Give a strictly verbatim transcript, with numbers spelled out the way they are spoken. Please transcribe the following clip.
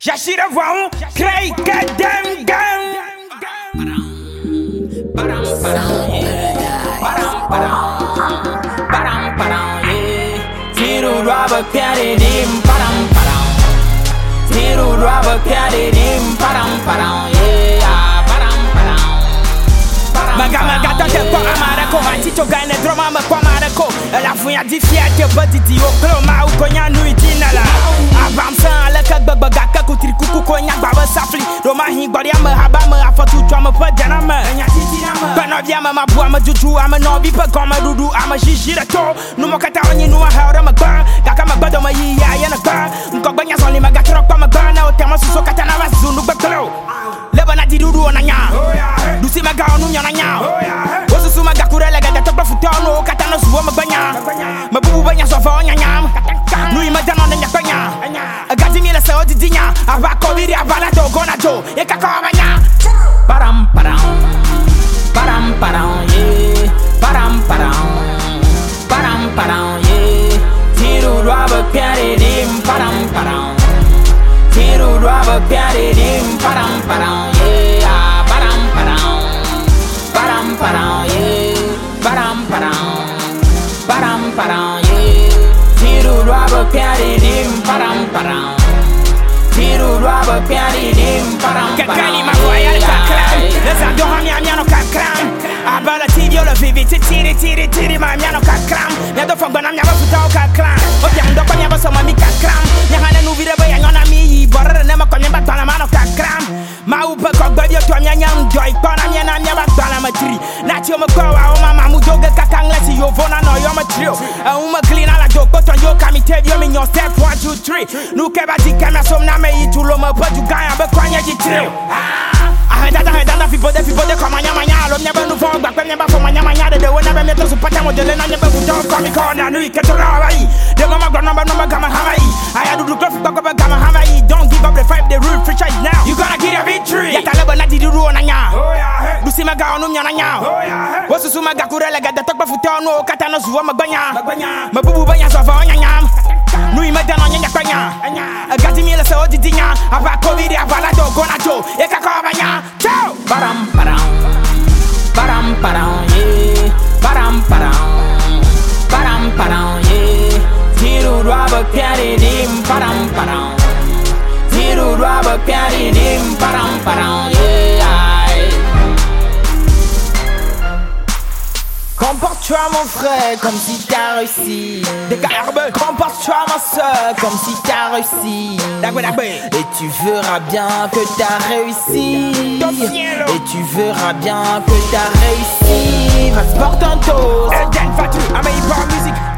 Jachira voix, Craig Dem Gang. Param, param, yeah. Param, param, param, param, yeah. Tiro rubber carry dim, param, param. Tiro rubber carry dim, param, param, yeah. Param, param. Maga maga tante kwa amarako, aticho gaine drama me kwa marako. La fuya di fiate body o kloma u konya nui dinala. Avança la ka gbagba ka ku tri kuku konya gbaba safli. Do ma hin gbari am haba me afatu twa me pa jana me. Bana bia me ma bua me juju am no bi pa koma dudu am jijira to. No mo kata onyi no ha me gba. Gaka me gbado me yi ya ya na gba. Nko gbanya so ni maga tro kwa me gba na o tema suso kata na wazu no gbaklo. Leba na di dudu onanya. Dusi maga onu nyana nya. Osusu maga kurele ga to gba futa no kata no suwo me gbanya. Me bubu banya so fa onya nyam. Nui me dano nya gbanya. Agati mi la se odi dinya. Aba ko biri abala to gona to. E ka ko banya. Param, param. Param, param, yeah. Param, param. Param, param, yeah. Tiro rubber carry dim, param, param. Tiro rubber carry dim, param, param, yeah. Param, param. Param, param, yeah. Param, param. Param, param, yeah. Tiro rubber carry dim, param, param. Tiro rubber carry dim, param, param. Kakali ma voyale kakram. Les ado ha mia mia no kakram. Abala tidio le vivi tiri tiri tiri ma mia no kakram. Nya do fogba na mia ba futa o kakram. O bia ndo kwa mia ba so ma mi kakram. Nya hana nu vire ba ya nyona mi yi borre ne ma kwa mia ba tana ma no kakram. Ma u pe ko gba dio to mia nyam joy pa na mia na mia ba tana ma tri. Na ti o me kwa wa o mama mu doge kakang le si yo vona no yo ma trio. E u me clean ala do ko ton yo kami te bio mi nyo step one two three. Nu ke ba di kama so na me yi tu lo me pa du gan ba kwa nya di trio. Aheda aheda na fibo de fibo de kwa manya manya lo mia ba nu fo gba pe mia ba fo manya manya de de we na be me to su pata mo de le na nya ba bu do kwa mi ko na nu ke to ra yi. De mama gba number number gama hawaii. I do do close gba gba gama hawaii. Don't give up the fight, the rule free charge now. You gotta get a victory. Yata leba na di du ro na nya. Dusi maga onu nya na nya. Wosu su maga kurele ga de tokba futa onu kata no zuwa magbanya. Mabubu banya so fa onya nyam. Nu imeda no nya kwanya. Agati mi le se odi dinya. Aba covid abala do gona jo. E ka ko banya. Ciao. Param, param. Param, param, yeah. Param, param. Param, param, yeah. Tiro rubber carry dim, param, param. Tiro rubber carry dim, param, param, yeah. Comporte-toi mon frère comme si t'as réussi. Comporte-toi ma soeur comme si t'as réussi. Et tu verras bien que t'as réussi. Et tu verras bien que t'as réussi. Va se porter un toast. Eden Fatou, I'm a hip hop music.